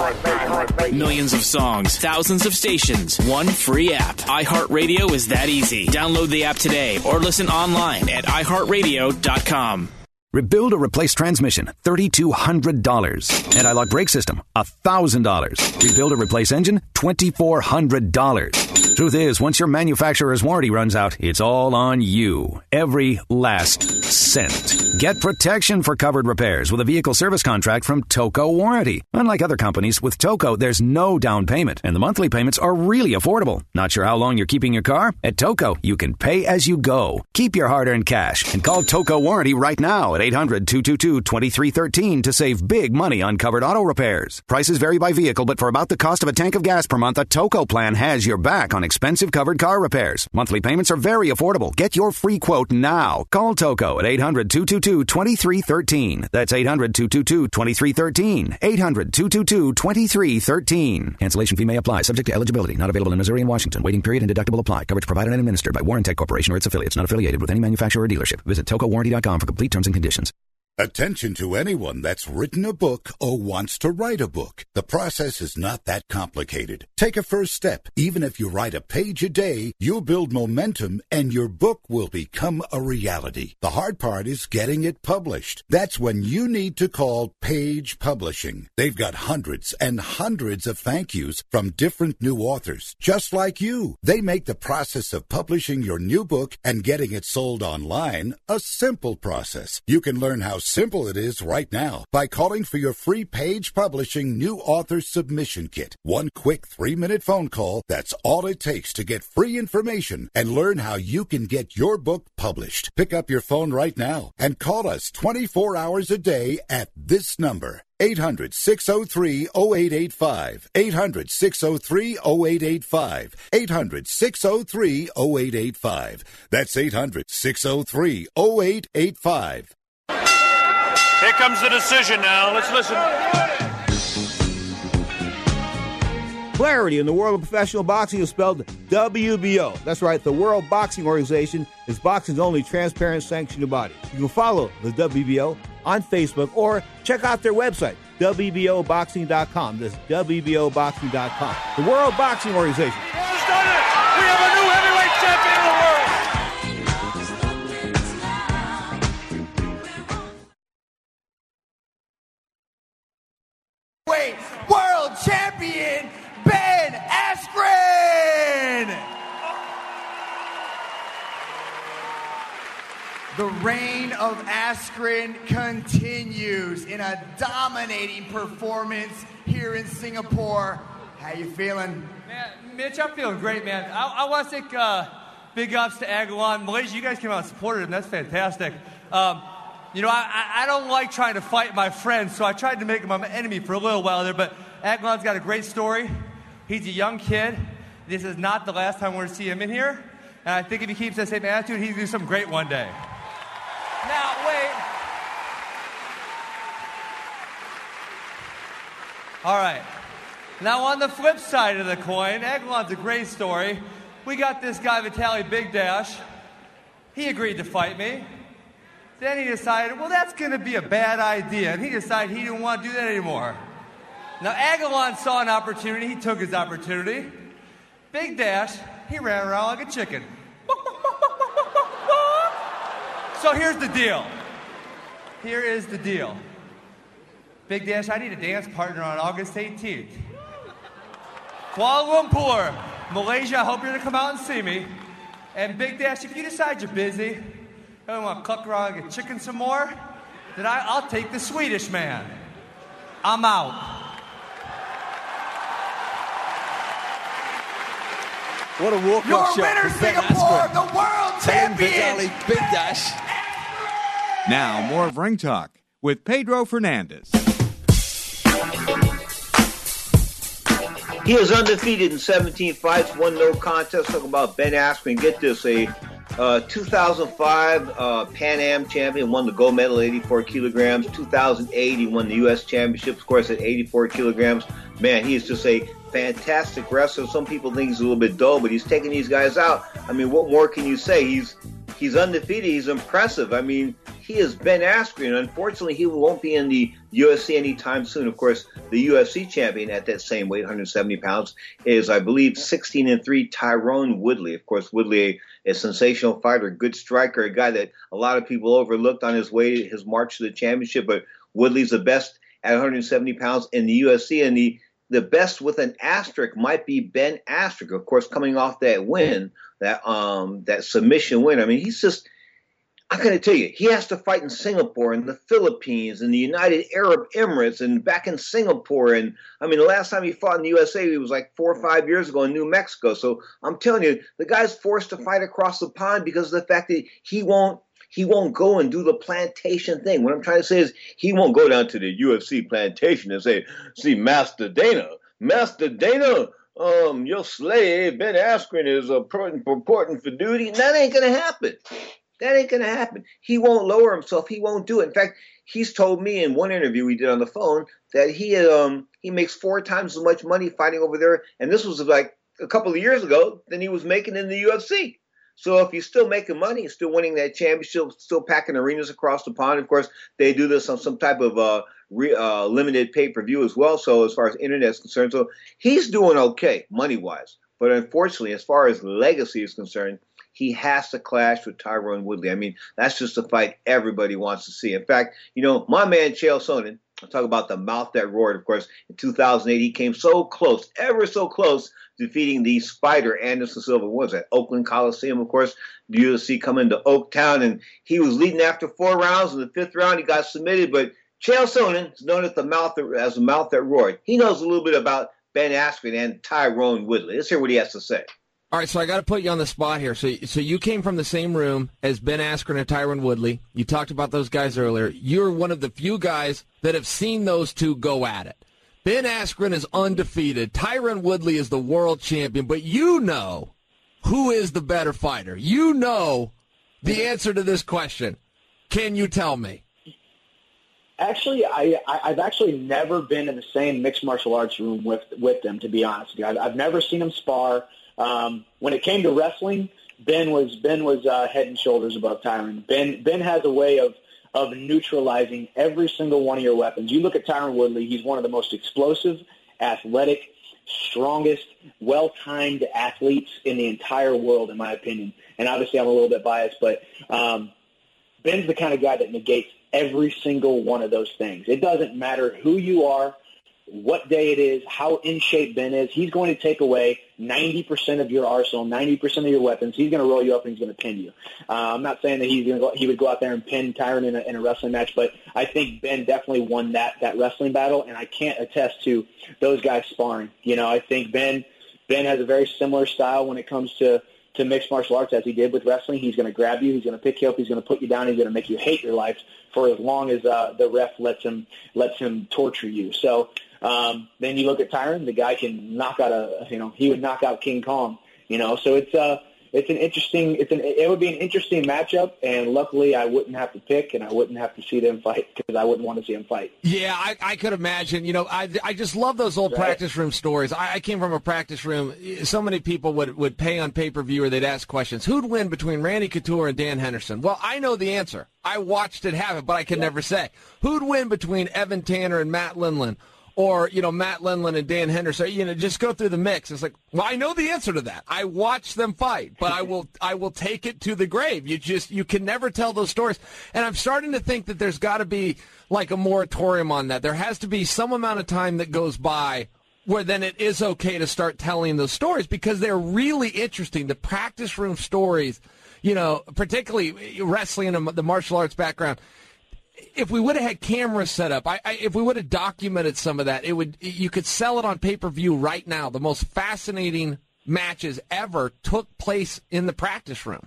Millions of songs, thousands of stations, one free app. iHeartRadio is that easy. Download the app today or listen online at i heart radio dot com. Rebuild or replace transmission, three thousand two hundred dollars. Anti-lock brake system, one thousand dollars. Rebuild or replace engine, two thousand four hundred dollars. Truth is, once your manufacturer's warranty runs out, it's all on you. Every last cent. Get protection for covered repairs with a vehicle service contract from Toco Warranty. Unlike other companies, with Toco, there's no down payment, and the monthly payments are really affordable. Not sure how long you're keeping your car? At Toco, you can pay as you go. Keep your hard-earned cash and call Toco Warranty right now at eight hundred, two two two, two three one three to save big money on covered auto repairs. Prices vary by vehicle, but for about the cost of a tank of gas per month, a Toco plan has your back on expensive covered car repairs. Monthly payments are very affordable. Get your free quote now. Call Toco at eight hundred, two two two, two three one three. That's eight hundred, two two two, two three one three. eight hundred, two two two, two three one three. Cancellation fee may apply. Subject to eligibility. Not available in Missouri and Washington. Waiting period and deductible apply. Coverage provided and administered by Warrantech Corporation or its affiliates. Not affiliated with any manufacturer or dealership. Visit toco warranty dot com for complete terms and conditions. Attention to anyone that's written a book or wants to write a book. The process is not that complicated. Take a first step. Even if you write a page a day, you'll build momentum and your book will become a reality. The hard part is getting it published. That's when you need to call Page Publishing. They've got hundreds and hundreds of thank yous from different new authors, just like you. They make the process of publishing your new book and getting it sold online a simple process. You can learn how simple it is right now by calling for your free Page Publishing New Author Submission Kit. One quick three-minute phone call, that's all it takes to get free information and learn how you can get your book published. Pick up your phone right now and call us twenty-four hours a day at this number. eight hundred, six oh three, oh eight eight five. eight hundred, six oh three, oh eight eight five. eight hundred, six oh three, oh eight eight five. That's eight hundred, six oh three, oh eight eight five. Here comes the decision now. Let's listen. Clarity in the world of professional boxing is spelled W B O. That's right, the World Boxing Organization is boxing's only transparent sanctioned body. You can follow the W B O on Facebook or check out their website, W B O boxing dot com. That's W B O boxing dot com. The World Boxing Organization. Who's done it? We have a new heavyweight champion of the world. Wait, world champion Ben Askren! The reign of Askren continues in a dominating performance here in Singapore. How you feeling? Man, Mitch, I'm feeling great, man. I, I want to take uh, big ups to Aguilan. Malaysia, you guys came out and supported him. That's fantastic. Um, You know, I, I don't like trying to fight my friends, so I tried to make him my enemy for a little while there, but Aguilan's got a great story. He's a young kid. This is not the last time we're going to see him in here, and I think if he keeps that same attitude, he's going to do something great one day. All right. Now, on the flip side of the coin, Aguilar's a great story. We got this guy, Vitaly Bigdash. He agreed to fight me. Then he decided, well, that's going to be a bad idea. And he decided he didn't want to do that anymore. Now, Aguilar saw an opportunity. He took his opportunity. Bigdash, he ran around like a chicken. So here's the deal. Here is the deal. Bigdash, I need a dance partner on August eighteenth. Kuala Lumpur, Malaysia, I hope you're going to come out and see me. And Bigdash, if you decide you're busy, I don't want to cluck around and get chicken some more, then I, I'll take the Swedish man. I'm out. What a walk-up Your show. winner, Singapore, the world champion. Bigdash. Now, more of Ring Talk with Pedro Fernandez. He is undefeated in seventeen fights, won no contest. Talking about Ben Askren. Get this, a uh, two thousand five uh, Pan Am champion, won the gold medal at eighty-four kilograms. two thousand eight, he won the U S Championship, of course, at eighty-four kilograms. Man, he is just a fantastic wrestler. Some people think he's a little bit dull, but he's taking these guys out. I mean, what more can you say? He's he's undefeated. He's impressive. I mean, he is Ben Askren. Unfortunately, he won't be in the U F C anytime soon. Of course, the U F C champion at that same weight, one hundred seventy pounds, is, I believe, sixteen and three Tyrone Woodley. Of course, Woodley, a, a sensational fighter, good striker, a guy that a lot of people overlooked on his way, his march to the championship. But Woodley's the best at one hundred seventy pounds in the U F C, and the The best with an asterisk might be Ben Askren, of course, coming off that win, that um that submission win. I mean, he's just, I'm going to tell you, he has to fight in Singapore and the Philippines and the United Arab Emirates and back in Singapore. And I mean, the last time he fought in the U S A, it was like four or five years ago in New Mexico. So I'm telling you, the guy's forced to fight across the pond because of the fact that he won't He won't go and do the plantation thing. What I'm trying to say is he won't go down to the U F C plantation and say, see, Master Dana, Master Dana, um, your slave, Ben Askren, is uh, purporting for duty. And that ain't going to happen. That ain't going to happen. He won't lower himself. He won't do it. In fact, he's told me in one interview we did on the phone that he um he makes four times as much money fighting over there. And this was like a couple of years ago than he was making in the U F C. So if you're still making money, still winning that championship, still packing arenas across the pond, of course, they do this on some type of uh, re, uh, limited pay-per-view as well. So as far as internet is concerned, so he's doing okay money-wise. But unfortunately, as far as legacy is concerned, he has to clash with Tyrone Woodley. I mean, that's just a fight everybody wants to see. In fact, you know, my man Chael Sonnen, I'll talk about the mouth that roared, of course, in two thousand eight, he came so close, ever so close, defeating the Spider, Anderson Silva. What was that? Oakland Coliseum, of course. The U F C coming to Oaktown, and he was leading after four rounds. In the fifth round, he got submitted, but Chael Sonnen is known as the mouth that, as the mouth that roared. He knows a little bit about Ben Askren and Tyrone Woodley. Let's hear what he has to say. All right, so I got to put you on the spot here. So, so you came from the same room as Ben Askren and Tyrone Woodley. You talked about those guys earlier. You're one of the few guys that have seen those two go at it. Ben Askren is undefeated. Tyrone Woodley is the world champion. But you know who is the better fighter. You know the answer to this question. Can you tell me? Actually, I, I, I've actually never been in the same mixed martial arts room with, with them, to be honest with you. I've, I've never seen them spar. Um, when it came to wrestling, Ben was Ben was uh, head and shoulders above Tyrone. Ben Ben has a way of of neutralizing every single one of your weapons. You look at Tyrone Woodley; he's one of the most explosive, athletic, strongest, well-timed athletes in the entire world, in my opinion. And obviously, I'm a little bit biased, but um, Ben's the kind of guy that negates every single one of those things. It doesn't matter who you are, what day it is, how in shape Ben is. He's going to take away ninety percent of your arsenal, ninety percent of your weapons. He's going to roll you up and he's going to pin you. Uh, I'm not saying that he's going to go, he would go out there and pin Tyrone in a, in a wrestling match, but I think Ben definitely won that, that wrestling battle, and I can't attest to those guys sparring. You know, I think Ben Ben has a very similar style when it comes to, to mixed martial arts as he did with wrestling. He's going to grab you, he's going to pick you up, he's going to put you down, he's going to make you hate your life for as long as uh, the ref lets him lets him torture you. So um, then you look at Tyrone, the guy can knock out a, you know, he would knock out King Kong, you know. So it's uh, it's an interesting. It's an. It would be an interesting matchup, and luckily, I wouldn't have to pick, and I wouldn't have to see them fight because I wouldn't want to see them fight. Yeah, I, I could imagine. You know, I I just love those old right. practice room stories. I, I came from a practice room. So many people would would pay on pay per view, or they'd ask questions. Who'd win between Randy Couture and Dan Henderson? Well, I know the answer. I watched it happen, but I could yeah. never say. Who'd win between Evan Tanner and Matt Lindland? Or, you know, Matt Lindland and Dan Henderson, you know, just go through the mix. It's like, well, I know the answer to that. I watched them fight, but I will I will take it to the grave. You just, you can never tell those stories. And I'm starting to think that there's got to be like a moratorium on that. There has to be some amount of time that goes by where then it is okay to start telling those stories because they're really interesting. The practice room stories, you know, particularly wrestling and the martial arts background. If we would have had cameras set up, I, I, if we would have documented some of that, it would. You could sell it on pay-per-view right now. The most fascinating matches ever took place in the practice room.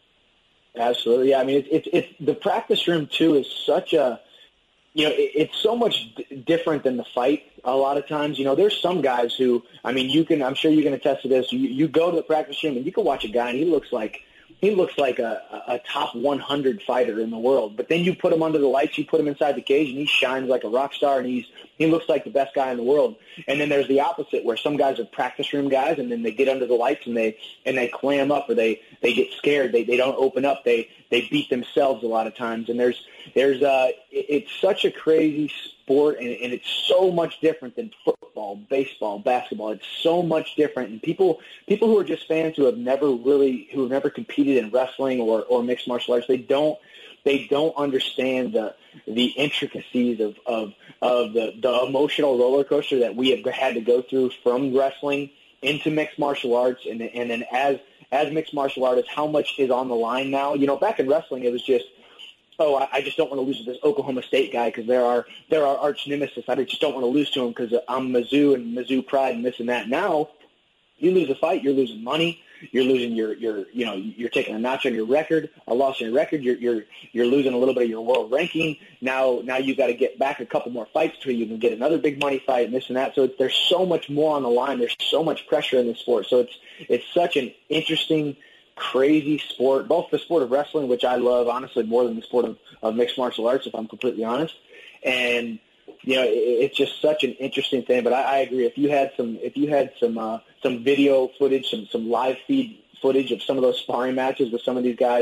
Absolutely, yeah. I mean, it's it's, it's the practice room too is such a, you know, it, it's so much d- different than the fight. A lot of times, you know, there's some guys who, I mean, you can. I'm sure you can attest to this. You, you go to the practice room and you can watch a guy and he looks like. He looks like a, a top one hundred fighter in the world. But then you put him under the lights, you put him inside the cage, and he shines like a rock star, and he's he looks like the best guy in the world. And then there's the opposite, where some guys are practice room guys, and then they get under the lights and they and they clam up, or they, they get scared. They they don't open up. They they beat themselves a lot of times. And there's there's uh it's such a crazy sport, and, and it's so much different than football, baseball, basketball. It's so much different, and people people who are just fans who have never really who have never competed in wrestling or, or mixed martial arts, they don't they don't understand the the intricacies of of, of the, the emotional roller coaster that we have had to go through from wrestling into mixed martial arts, and and then as as mixed martial artists, how much is on the line now? You know, back in wrestling, it was just. Oh, I, I just don't want to lose to this Oklahoma State guy because they're our they're our arch nemesis. I just don't want to lose to him because I'm Mizzou and Mizzou pride and this and that. Now, you lose a fight, you're losing money, you're losing your your you know you're taking a notch on your record, a loss on your record. You're you're you're losing a little bit of your world ranking. Now now you got to get back a couple more fights till you can get another big money fight and this and that. So it's, there's so much more on the line. There's so much pressure in this sport. So it's it's such an interesting. Crazy sport, both the sport of wrestling, which I love, honestly, more than the sport of, of mixed martial arts, if I'm completely honest. And you know, it, it's just such an interesting thing. But I, I agree. If you had some, if you had some, uh, some video footage, some some live feed footage of some of those sparring matches with some of these guys.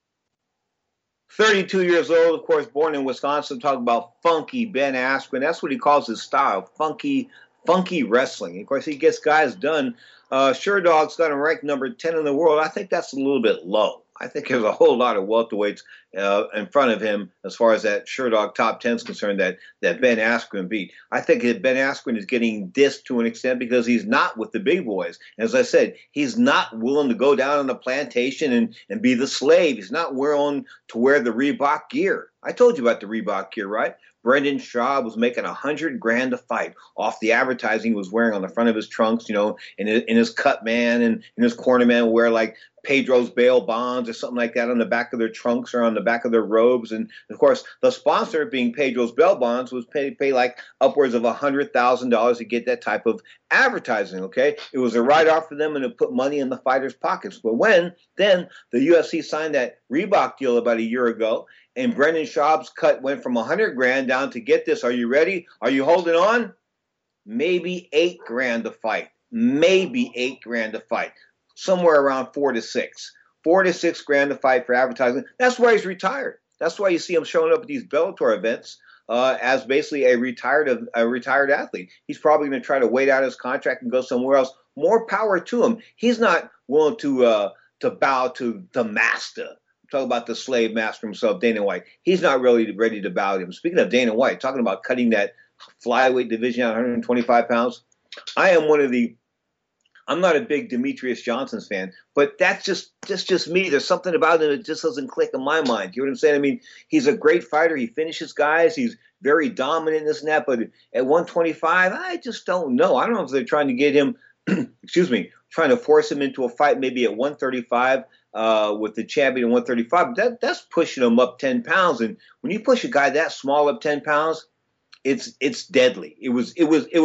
thirty-two years old, of course, born in Wisconsin. Talking about funky Ben Askren. That's what he calls his style, funky, funky wrestling. Of course, he gets guys done. Uh, Sherdog's got him ranked number ten in the world. I think that's a little bit low. I think there's a whole lot of welterweights uh, in front of him as far as that Sherdog top ten is concerned that, that Ben Askren beat. I think that Ben Askren is getting dissed to an extent because he's not with the big boys. As I said, he's not willing to go down on the plantation and, and be the slave. He's not willing to wear the Reebok gear. I told you about the Reebok gear, right? Brendan Schaub was making a hundred grand a fight off the advertising he was wearing on the front of his trunks, you know, in his, in his cut man and in his corner man would wear like Pedro's bail bonds or something like that on the back of their trunks or on the back of their robes. And of course, the sponsor being Pedro's bail bonds was pay, pay like upwards of a hundred thousand dollars to get that type of advertising. Okay. It was a write off for them and it put money in the fighters' pockets. But when then the U F C signed that Reebok deal about a year ago, and Brendan Schaub's cut went from a hundred grand down to, get this, are you ready? Are you holding on? Maybe eight grand a fight. Maybe eight grand a fight. Somewhere around four to six. Four to six grand a fight for advertising. That's why he's retired. That's why you see him showing up at these Bellator events uh, as basically a retired a retired athlete. He's probably going to try to wait out his contract and go somewhere else. More power to him. He's not willing to uh, to bow to the master. Talk about the slave master himself, Dana White. He's not really ready to bow to him. Speaking of Dana White, talking about cutting that flyweight division out one hundred twenty-five pounds, I am one of the – I'm not a big Demetrius Johnson's fan, but that's just, just just me. There's something about him that just doesn't click in my mind. You know what I'm saying? I mean, he's a great fighter. He finishes guys. He's very dominant in this and that. But at one twenty-five, I just don't know. I don't know if they're trying to get him – excuse me, trying to force him into a fight maybe at one thirty-five – Uh, with the champion at one thirty-five, that that's pushing him up ten pounds. And when you push a guy that small up ten pounds, it's it's deadly. It was it was it was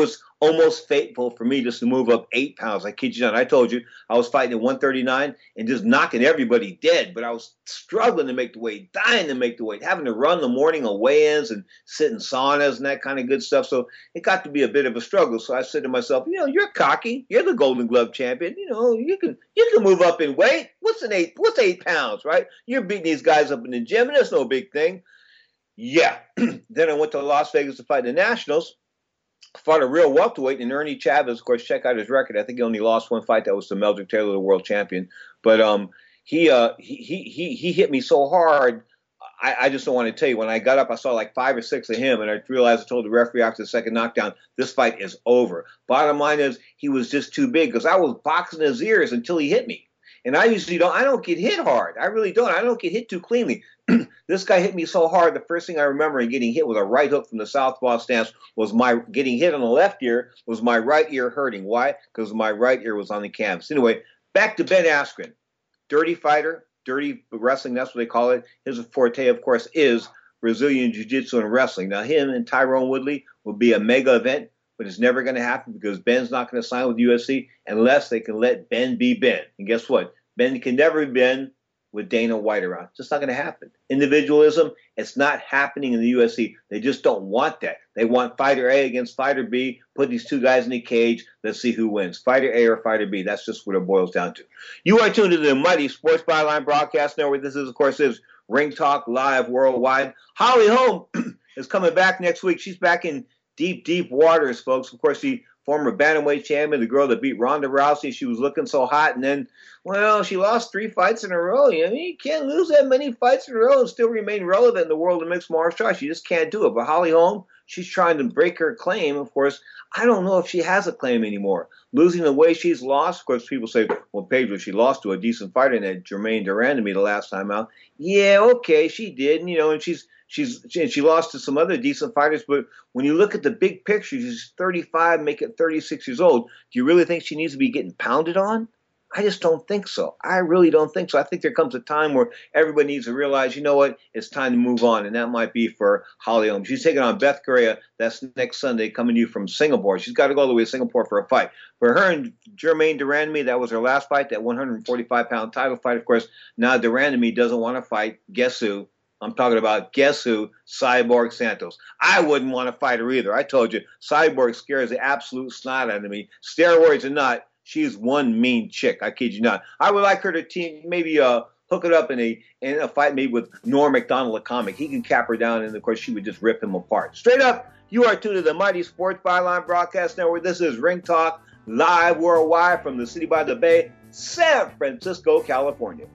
almost fateful for me just to move up eight pounds. I kid you not. I told you I was fighting at one thirty-nine and just knocking everybody dead, but I was struggling to make the weight, dying to make the weight, having to run the morning on weigh-ins and sit in saunas and that kind of good stuff. So it got to be a bit of a struggle. So I said to myself, you know, you're cocky. You're the Golden Glove champion. You know, you can you can move up in weight. What's an eight? What's eight pounds, right? You're beating these guys up in the gym, and that's no big thing. Yeah. Then I went to Las Vegas to fight the Nationals. Fought a real welterweight in Ernie Chavez. Of course, check out his record. I think he only lost one fight. That was to Meldrick Taylor, the world champion. But um, he uh he he he hit me so hard. I, I just don't want to tell you. When I got up, I saw like five or six of him, and I realized I told the referee after the second knockdown, this fight is over. Bottom line is, he was just too big because I was boxing his ears until he hit me. And I usually don't, I don't get hit hard. I really don't. I don't get hit too cleanly. This guy hit me so hard, the first thing I remember in getting hit with a right hook from the southpaw stance was my getting hit on the left ear, was my right ear hurting. Why? Because my right ear was on the canvas. Anyway, back to Ben Askren. Dirty fighter, dirty wrestling, that's what they call it. His forte, of course, is Brazilian Jiu-Jitsu and wrestling. Now, him and Tyrone Woodley will be a mega event, but it's never going to happen because Ben's not going to sign with U F C unless they can let Ben be Ben. And guess what? Ben can never be Ben with Dana White around. It's just not going to happen. Individualism, it's not happening in the U F C. They just don't want that. They want fighter A against fighter B, put these two guys in a cage, let's see who wins, fighter A or fighter B. That's just what it boils down to. You are tuned to the Mighty Sports Byline Broadcast Network. This is, of course, is Ring Talk Live Worldwide. Holly Holm is coming back next week. She's back in deep, deep waters, folks. Of course, the former bantamweight champion, the girl that beat Ronda Rousey. She was looking so hot, and then, well, she lost three fights in a row. I mean, you can't lose that many fights in a row and still remain relevant in the world of mixed martial arts. You just can't do it. But Holly Holm, she's trying to break her claim. Of course, I don't know if she has a claim anymore. Losing the way she's lost, of course, people say, well, Pedro, she lost to a decent fighter in that Jermaine Durandamy the last time out. Yeah, okay, she did, and, you know, and she's She's she, she lost to some other decent fighters, but when you look at the big picture, she's thirty-five, make it thirty-six years old. Do you really think she needs to be getting pounded on? I just don't think so. I really don't think so. I think there comes a time where everybody needs to realize, you know what, it's time to move on, and that might be for Holly Holm. She's taking on Beth Correa. That's next Sunday, coming to you from Singapore. She's got to go all the way to Singapore for a fight. For her and Jermaine Durandamy, that was her last fight, that one forty-five pound title fight. Of course, now Durandamy doesn't want to fight. Guess who? I'm talking about, guess who? Cyborg Santos. I wouldn't want to fight her either. I told you, Cyborg scares the absolute snot out of me. Steroids or not, she's one mean chick. I kid you not. I would like her to team, maybe uh, hook it up in a in a fight maybe with Norm Macdonald, a comic. He can cap her down, and of course she would just rip him apart. Straight up, you are tuned to the Mighty Sports Byline Broadcast Network. This is Ring Talk Live Worldwide from the city by the bay, San Francisco, California.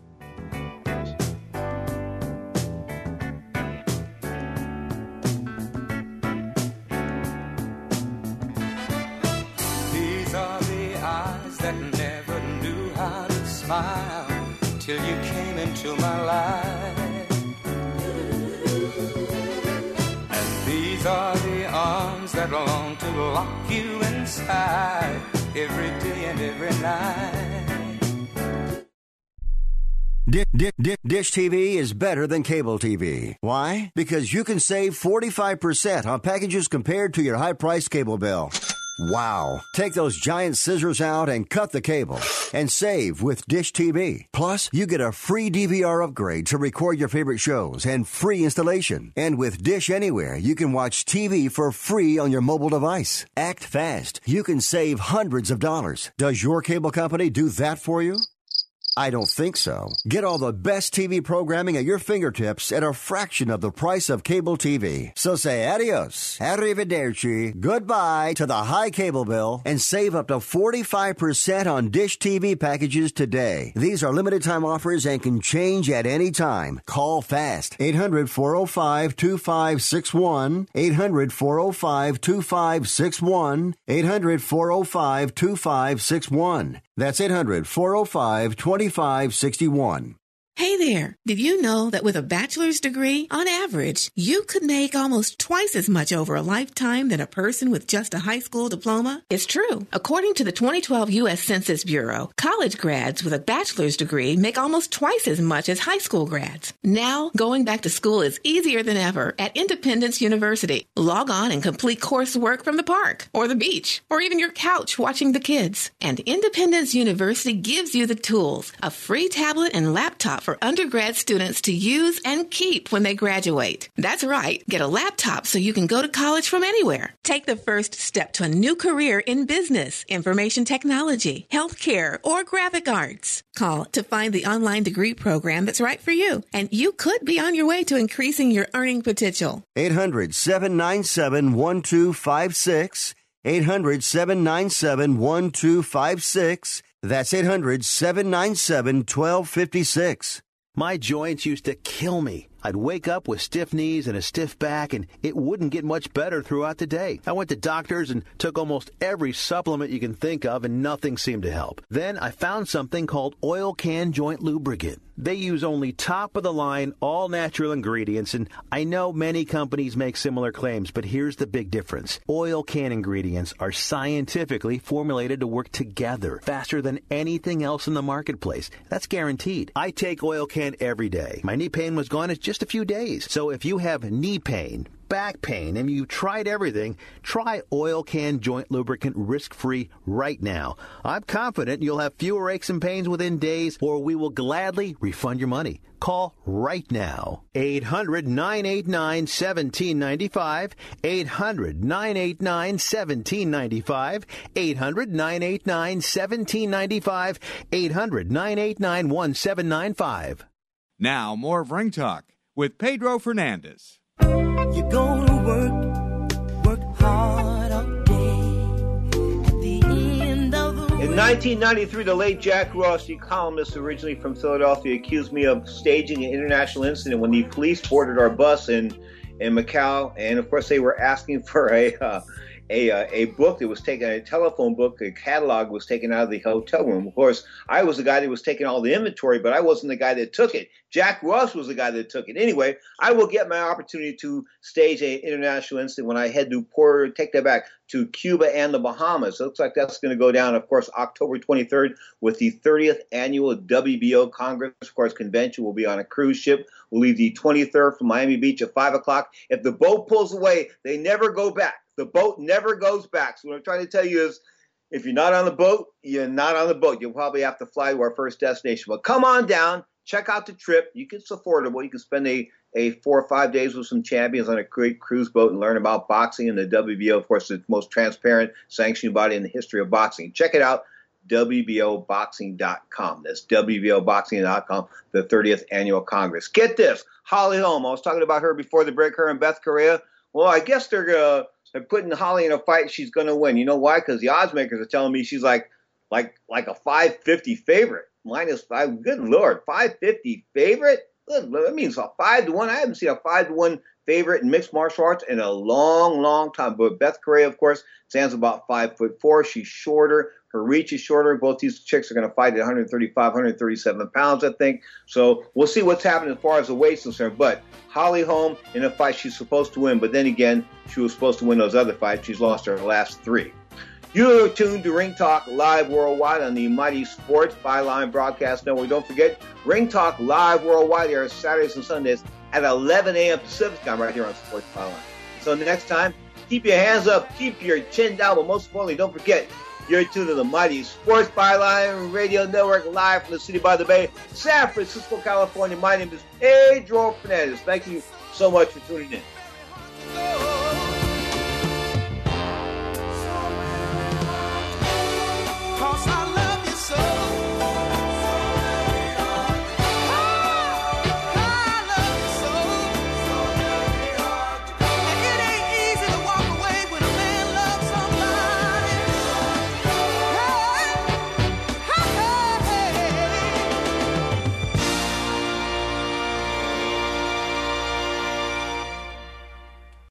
That never knew how to smile till you came into my life. And these are the arms that long to lock you inside every day and every night. Dish, dish, dish T V is better than cable T V. Why? Because you can save forty-five percent on packages compared to your high-priced cable bill. Wow. Take those giant scissors out and cut the cable and save with Dish T V. Plus, you get a free D V R upgrade to record your favorite shows and free installation. And with Dish Anywhere, you can watch T V for free on your mobile device. Act fast. You can save hundreds of dollars. Does your cable company do that for you? I don't think so. Get all the best T V programming at your fingertips at a fraction of the price of cable T V. So say adios, arrivederci, goodbye to the high cable bill and save up to forty-five percent on Dish T V packages today. These are limited time offers and can change at any time. Call fast. eight hundred, four oh five, two five six one. eight hundred, four oh five, two five six one. eight hundred, four oh five, two five six one. That's eight hundred, four oh five, two five six one. Hey there. Did you know that with a bachelor's degree, on average, you could make almost twice as much over a lifetime than a person with just a high school diploma? It's true. According to the twenty twelve U S Census Bureau, college grads with a bachelor's degree make almost twice as much as high school grads. Now, going back to school is easier than ever at Independence University. Log on and complete coursework from the park or the beach or even your couch watching the kids. And Independence University gives you the tools, a free tablet and laptop for undergrad students to use and keep when they graduate. That's right. Get a laptop so you can go to college from anywhere. Take the first step to a new career in business, information technology, healthcare, or graphic arts. Call to find the online degree program that's right for you, and you could be on your way to increasing your earning potential. eight hundred, seven nine seven, one two five six. eight hundred, seven nine seven, one two five six. That's eight hundred, seven nine seven, one two five six. My joints used to kill me. I'd wake up with stiff knees and a stiff back, and it wouldn't get much better throughout the day. I went to doctors and took almost every supplement you can think of, and nothing seemed to help. Then I found something called Oil Can Joint Lubricant. They use only top-of-the-line, all-natural ingredients, and I know many companies make similar claims, but here's the big difference. Oil Can ingredients are scientifically formulated to work together faster than anything else in the marketplace. That's guaranteed. I take Oil Can every day. My knee pain was gone in just a few days. So if you have knee pain, back pain, and you've tried everything, try Oil Can Joint Lubricant risk-free right now. I'm confident you'll have fewer aches and pains within days, or we will gladly refund your money. Call right now. eight hundred, nine eight nine, one seven nine five. eight hundred, nine eight nine, one seven nine five. eight hundred, nine eight nine, one seven nine five. eight hundred, nine eight nine, one seven nine five. Now, more of Ring Talk with Pedro Fernandez. You're gonna work, work hard all day. At the end of the In nineteen ninety-three, the late Jack Ross, the columnist originally from Philadelphia, accused me of staging an international incident when the police boarded our bus in, in Macau. And, of course, they were asking for a... Uh, A, uh, a book that was taken, a telephone book, a catalog was taken out of the hotel room. Of course, I was the guy that was taking all the inventory, but I wasn't the guy that took it. Jack Ross was the guy that took it. Anyway, I will get my opportunity to stage an international incident when I head to Puerto, take that back, to Cuba and the Bahamas. It looks like that's going to go down, of course, October twenty-third with the thirtieth Annual W B O Congress. Of course, convention will be on a cruise ship. We'll leave the twenty-third from Miami Beach at five o'clock. If the boat pulls away, they never go back. The boat never goes back. So what I'm trying to tell you is, if you're not on the boat, you're not on the boat. You'll probably have to fly to our first destination. But come on down, check out the trip. You can, it's affordable. You can spend a, a four or five days with some champions on a great cruise boat and learn about boxing and the W B O, of course, the most transparent sanctioning body in the history of boxing. Check it out, W B O boxing dot com. That's W B O boxing dot com, the thirtieth Annual Congress. Get this, Holly Holm. I was talking about her before the break, her and Beth Correa. Well, I guess they're going to... They're putting Holly in a fight. She's going to win. You know why? Because the odds makers are telling me she's like, like, like a five fifty favorite. Minus five. Good Lord, five fifty favorite. Good Lord, that means a five to one. I haven't seen a five to one favorite in mixed martial arts in a long, long time. But Beth Correa, of course, stands about five foot four. She's shorter. Her reach is shorter. Both these chicks are going to fight at one thirty-five, one thirty-seven pounds, I think. So we'll see what's happening as far as the weight's concerned. But Holly Holm in a fight she's supposed to win. But then again, she was supposed to win those other fights. She's lost her last three. You're tuned to Ring Talk Live Worldwide on the Mighty Sports Byline Broadcast Network. Don't forget, Ring Talk Live Worldwide here Saturdays and Sundays at eleven a.m. Pacific time right here on Sports Byline. So next time, keep your hands up, keep your chin down, but most importantly, don't forget, you're tuned to the Mighty Sports Byline Radio Network live from the city by the bay, San Francisco, California. My name is Pedro Fernandez. Thank you so much for tuning in.